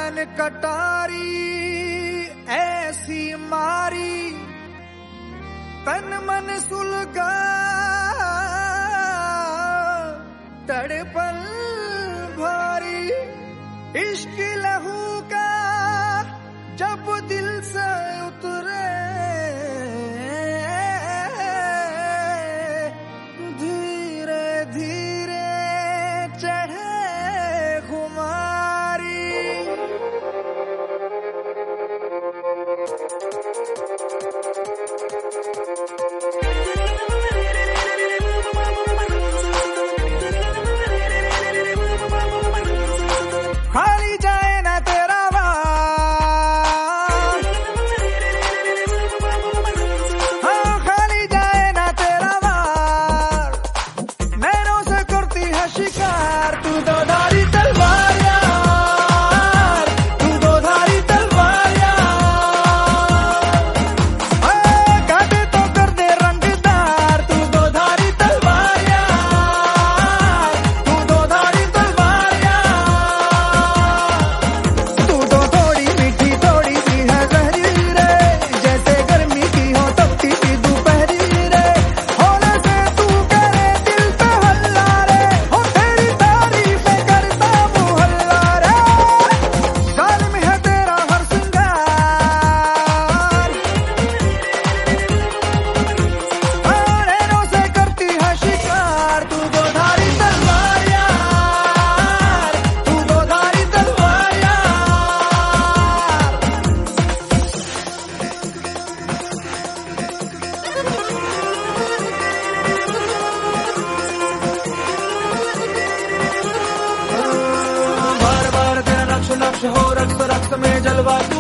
नैन कटारी ऐसी मारी, तन मन सुलगा तड़पन भारी। इश्क लहू का जब दिल से उतरे, धीरे धीरे चढ़े खुमारी। खाली जाए ना तेरा वार, हाँ खाली जाए ना तेरा वार। नैनों से करती है शिकार तू दो धारी तलवार यार, तू दो धारी तलवार यार। काटे तो कर दे रंगदार तू दो धारी तलवार यार, तू दो धारी तलवार यार। तू तो थोड़ी मीठी थोड़ी सी है जहरी रे, जैसे गर्मी की हो तपती सी दोपहरी रे। होने से तू करे दिल पे हल्ला रे, हो तेरी तारीफें करता मुहल्ला रे। जालिम है तेरा हर सिंगार, नैनों से करती है शिकार तू दो धारी तलवार यार, तू दो धारी तलवार यार। बार बार तेरा नक्श नक्श हो, रक्स रक्स में जलवा तू